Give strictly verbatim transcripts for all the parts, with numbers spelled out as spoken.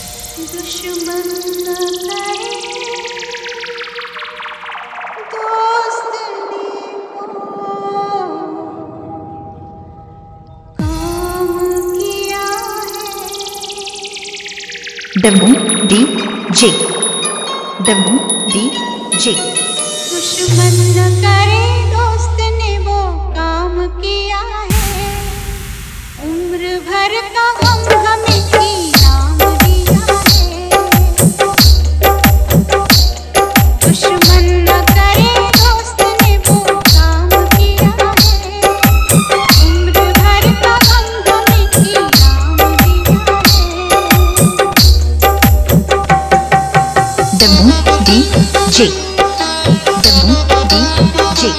दुश्मन न करे दोस्त ने वो काम किया है। Dabbu D J Dabbu D जे दुश्मन न करे दोस्त ने वो काम किया है। उम्र भर का गम हमें इनाम दिया है। दुश्मन न करे दोस्त ने वो काम किया है। उम्र भर का गम हमें इनाम दिया है। Dabbu D J Dabbu D J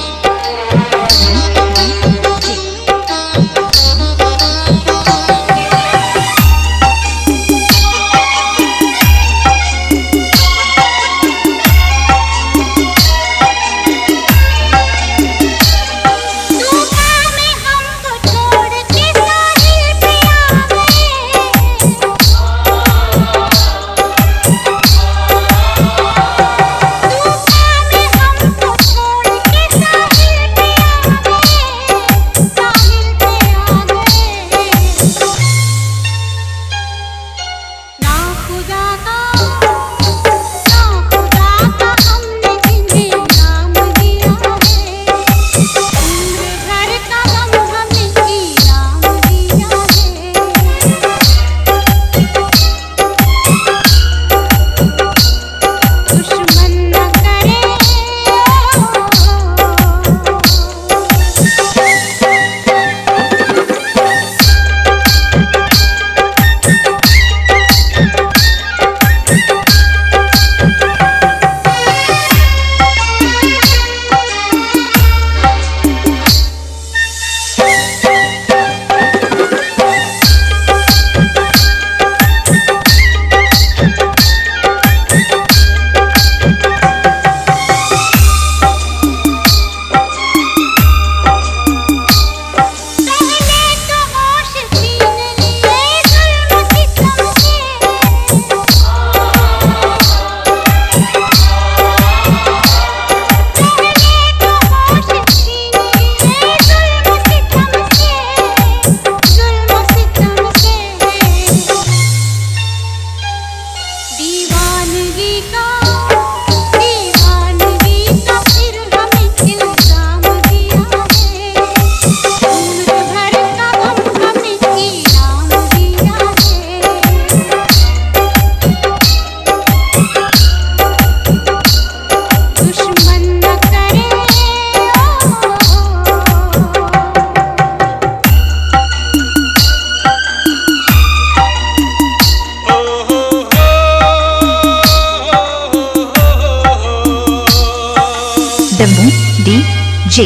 Dabbu D J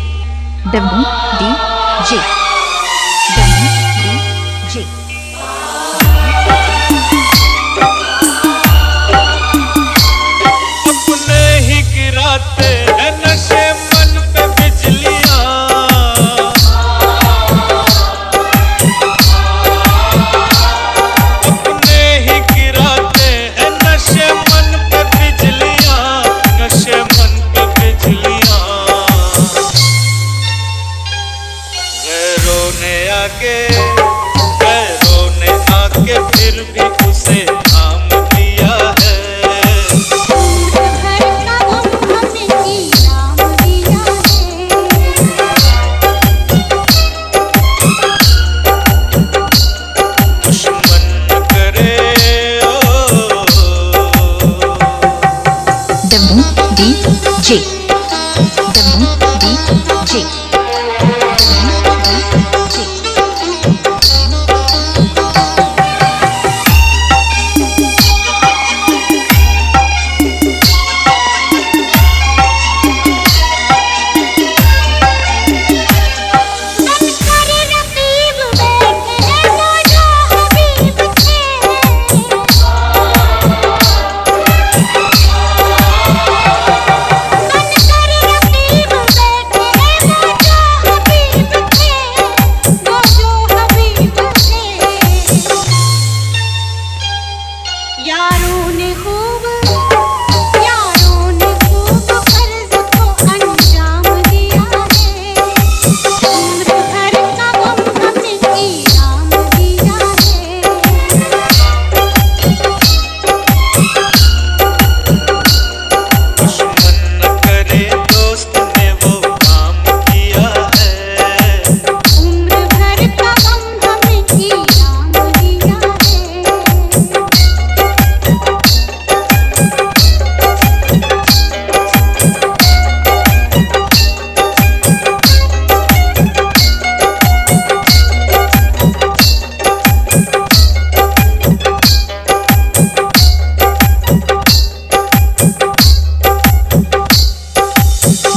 Dabbu D J Dabbu D J अपने ही गिराते हैं नशे मन पे बिजलियां। अपने ही गिराते हैं नशे मन पे बिजलियां। नशे मन पे बिजलियां।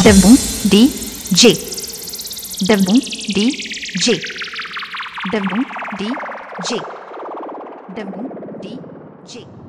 Demo D J. Demo D J. Demo D J. Demo D J.